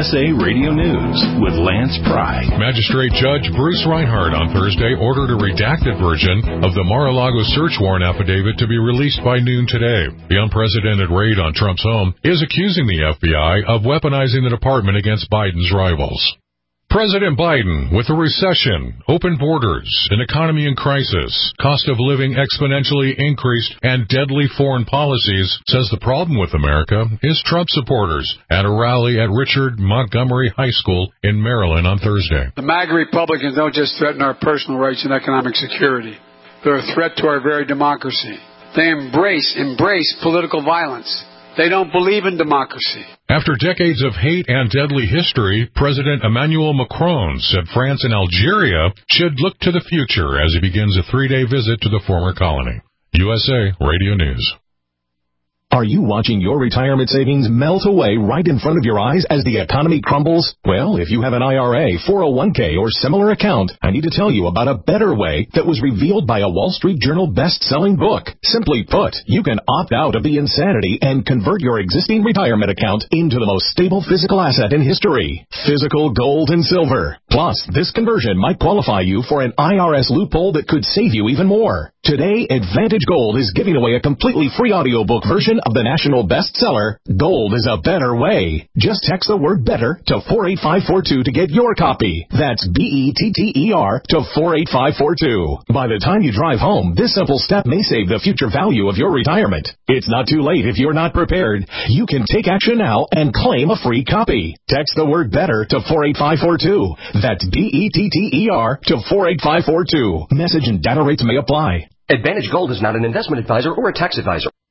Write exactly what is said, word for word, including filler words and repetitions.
S A Radio News with Lance Pry. Magistrate Judge Bruce Reinhardt on Thursday ordered a redacted version of the Mar-a-Lago search warrant affidavit to be released by noon today. The unprecedented raid on Trump's home is accusing the F B I of weaponizing the department against Biden's rivals. President Biden, with a recession, open borders, an economy in crisis, cost of living exponentially increased, and deadly foreign policies, says the problem with America is Trump supporters at a rally at Richard Montgomery High School in Maryland on Thursday. The MAGA Republicans don't just threaten our personal rights and economic security. They're a threat to our very democracy. They embrace, embrace political violence. They don't believe in democracy. After decades of hate and deadly history, President Emmanuel Macron said France and Algeria should look to the future as he begins a three-day visit to the former colony. U S A Radio News. Are you watching your retirement savings melt away right in front of your eyes as the economy crumbles? Well, if you have an I R A, four oh one k, or similar account, I need to tell you about a better way that was revealed by a Wall Street Journal best-selling book. Simply put, you can opt out of the insanity and convert your existing retirement account into the most stable physical asset in history, physical gold and silver. Plus, this conversion might qualify you for an I R S loophole that could save you even more. Today, Advantage Gold is giving away a completely free audiobook version of the national bestseller, Gold is a Better Way. Just text the word better to four eight five four two to get your copy. That's B E T T E R to four eight five four two. By the time you drive home, this simple step may save the future value of your retirement. It's not too late if you're not prepared. You can take action now and claim a free copy. Text the word better to four eight five four two. That's B E T T E R to four eight five four two. Message and data rates may apply. Advantage Gold is not an investment advisor or a tax advisor.